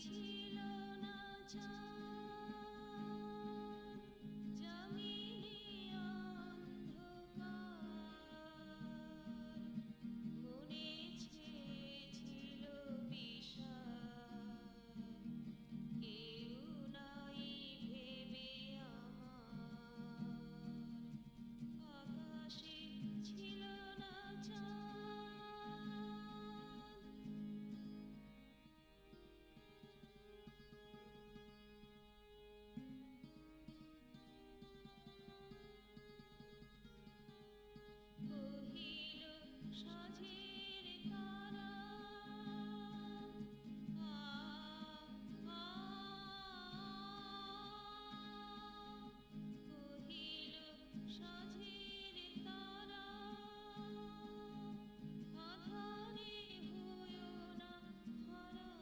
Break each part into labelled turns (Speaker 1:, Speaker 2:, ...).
Speaker 1: ছিল না চাঁদ, জমিনে অন্ধকার, মনে ছেয়েছিল বিষাদ, কেউ নাই ভেবে আমার, আকাশে ছিল না চাঁদ। কহিল সাঁঝের তারা, আ আ কহিল সাঁঝের তারা, আঁধারে হইও না হারা,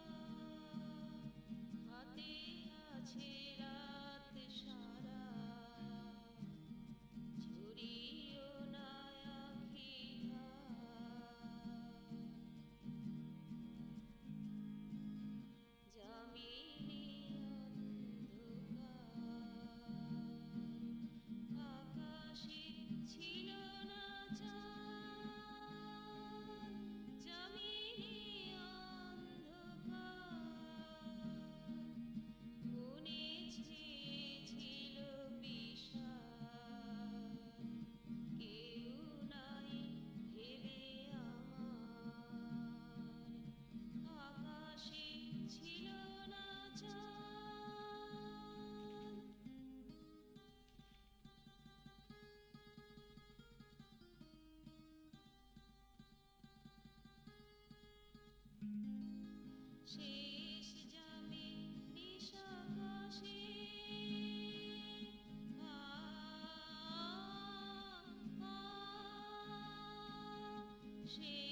Speaker 1: হাতে আছে রাত সারা, ঝরিও না আঁখি ধার, জামিনে অন্ধকার, আকাশে ছিল না চাঁদ, জামিনে অন্ধকার, মনে ছেয়েছিল বিষাদ, কেউ নাই ভেবে আমার, আকাশে ছিল না চাঁদ। শেষ যাবে নিশাকাশে, আ আ আ,